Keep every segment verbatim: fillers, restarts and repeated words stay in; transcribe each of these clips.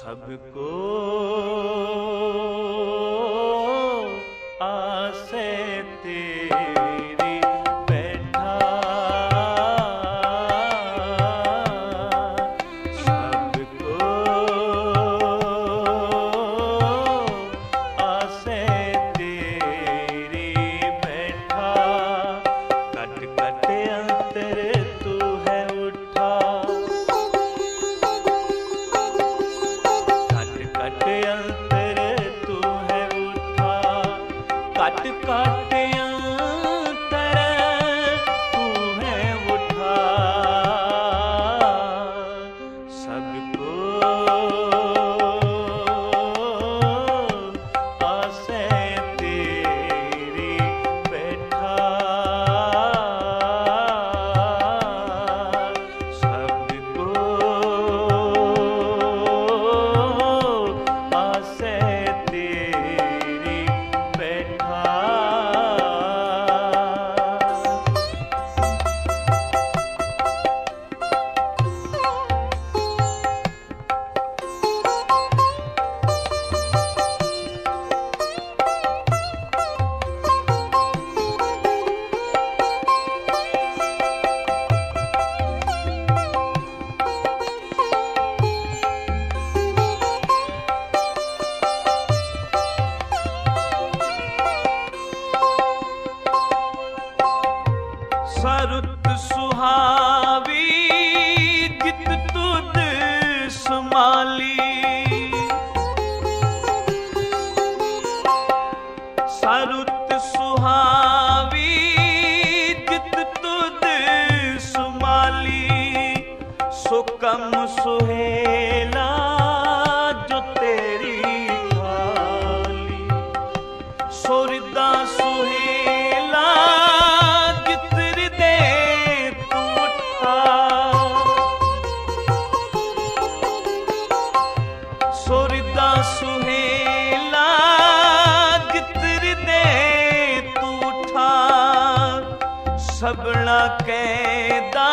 सबको आसे तेरी बैठा, सबको आसे तेरी बैठा, कट कट अंतर तू है उठा, कट अंतर तू है उठा, कट कट अंतर तू है उठा, सबको आसे तेरी बैठा, सबको आसे तेरी बैठा। सरुत सुहावी जित तुद समाली, सरुत सुहावी जित तुद समाली, सुकम सुहेला जो तेरी खाली, सुरदा सुहेला सुरदा सुहेला जितर दे तू उठा, सबला कैदा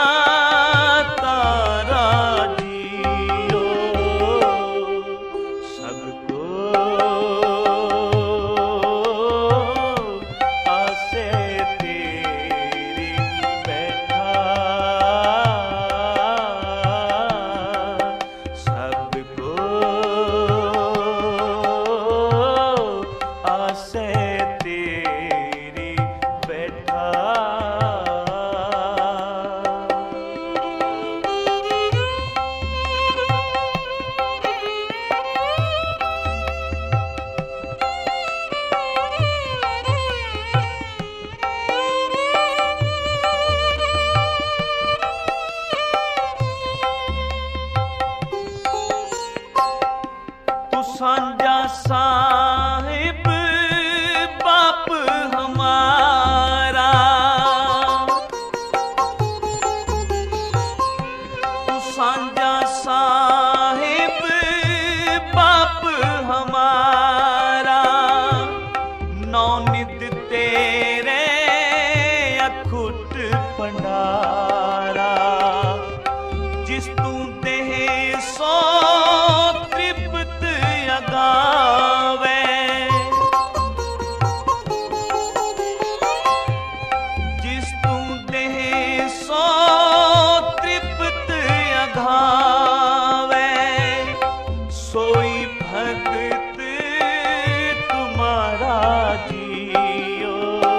तारा जियो, सबको आसे तेरी बैठा, सबको आसे तेरी बैठा। तू सांझा साहिब बाप हमारा, तू सांझा साहिब बाप हमारा, नौ नित तेरे अखुट भंडारा, जिस तू देह सो तृप्त अगावे, जिस तू देह सो तृप्त अगावे, सोई भगत तुम्हारा जियो,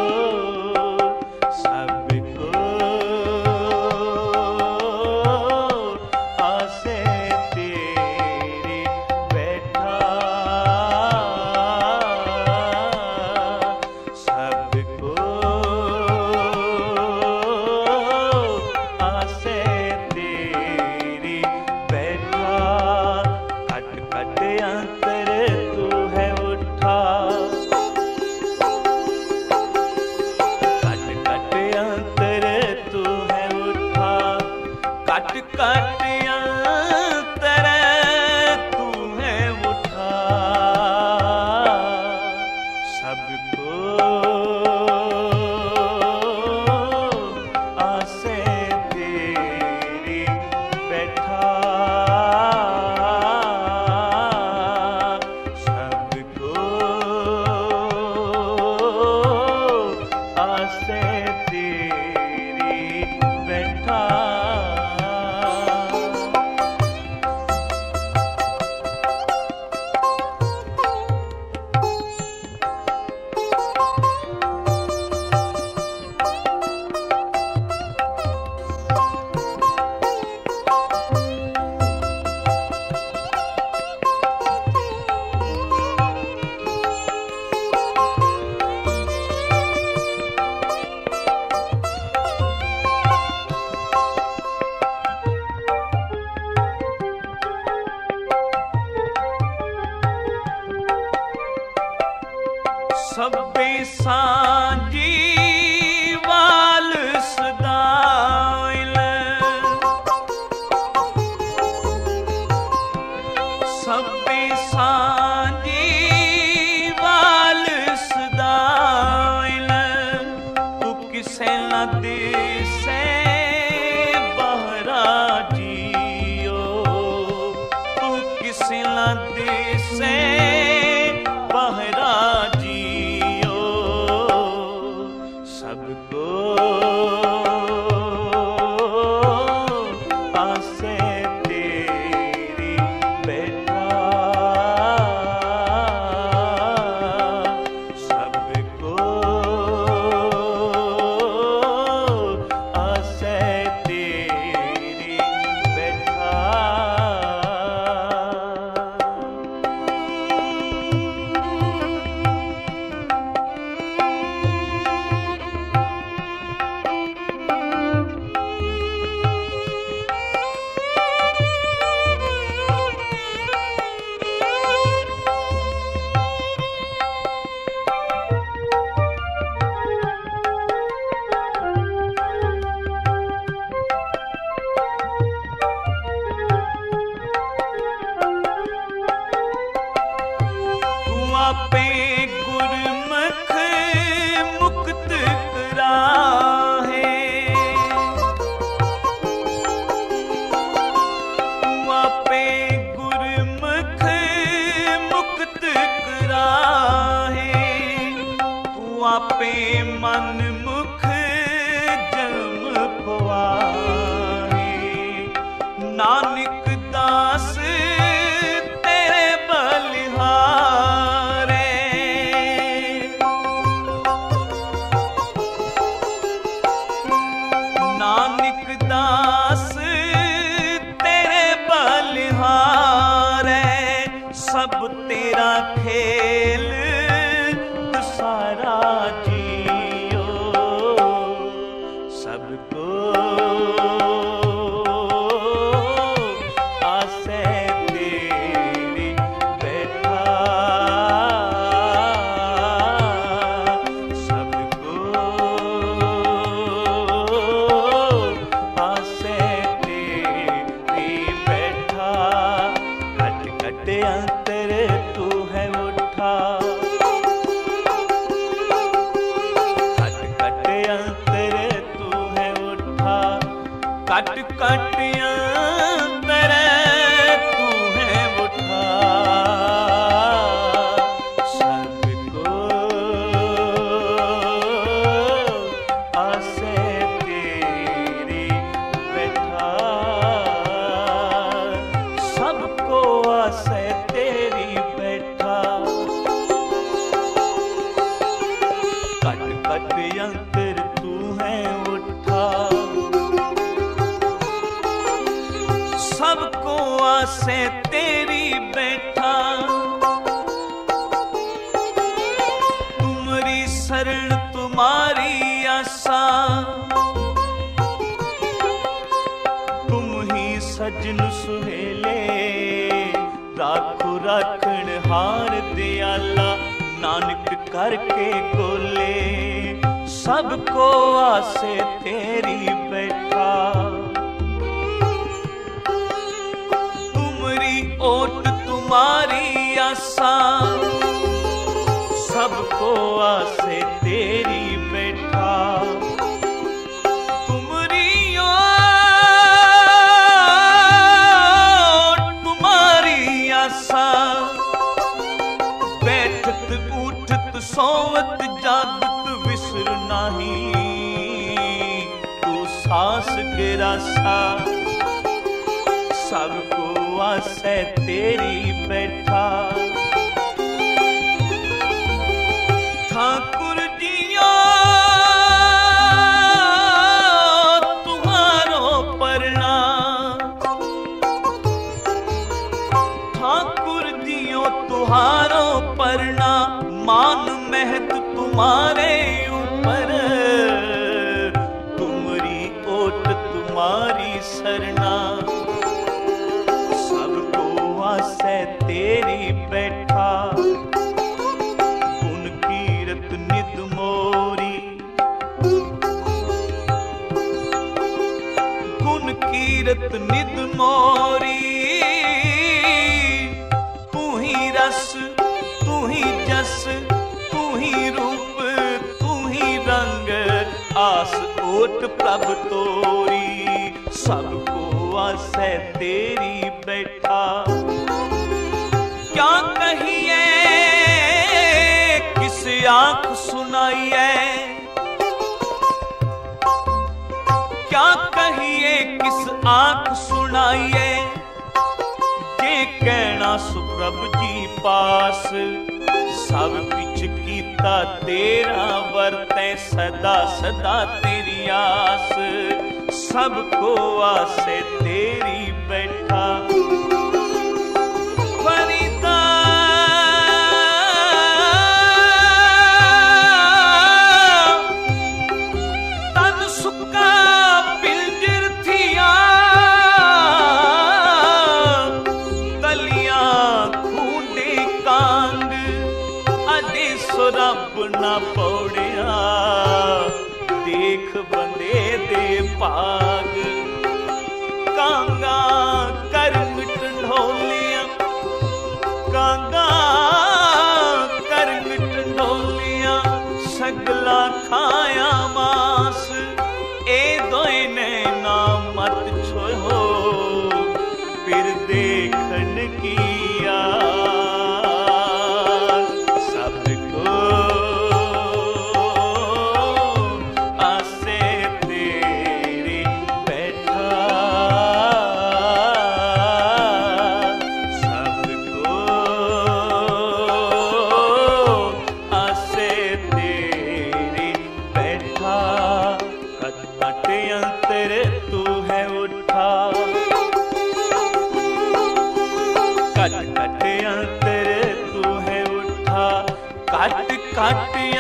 सबको आसे तेरी बैठा, सबको आसे तेरी बैठा, कट कट अंतर तू है उठा, कट कट अंतर तू है उठा, कट कट अंतर तू है उठा, सबको आसे तेरी बैठा। नानक दास तेरे बलिहारे। नानक दास तेरे बलिहारे, सब तेरा खेल सारा जियो। सबको आसे तेरी बैठा, सबको आसे तेरी बैठा। कट कट अंतर तू है उठा, कट कट अंतर तू है उठा। सबको आसे तेरी बैठा, सबको आसे तेरी बैठा। कट कट अंतर तू है उठा, सबको आसे तेरी बैठा। तुम्हारी शरण तुम्हारी आशा, तुम ही सजन सुहेले। राखो राखण हार दयाला, नानक करके गोले। सबको आसे तेरी बैठा, ओट तुम्हारी आशा, सबको आसे तेरी बैठा। तुम्हारी ओट तुम्हारी आशा, बैठत उठत सोवत जागत विसर नाही। तू सास गिरासा, सबको आसे तेरी बैठा। ठाकुर जियो तुम्हारो प्रणाम, ठाकुर जियो तुम्हारो प्रणाम। मान महत तुम्हारे ऊपर, तुम्हारी ओट तुम्हारी शरणा। आसे तेरी बैठा, गुण कीरत नित मोरी। गुण कीरत नित मोरी, तू ही रस तू ही जस, तू ही रूप तू ही रंग। आस ओट प्रभ तोरी, सबको आसे तेरी बैठा। क्या कहिए किस आँख सुनाइए, क्या कहिए किस आँख सुनाइए। ये कहना सुप्रभ जी पास, सब किछ कीता तेरा वरतै। सदा सदा तेरी आस, सबको आसे तेरी बैठा। फरीदा तन सुक्का पिंजर थिया, तलियां खूंडे कांग। अजे सुरब ना पौड़िया, देख बंदे दे पाग। कांगा कर मिटन घट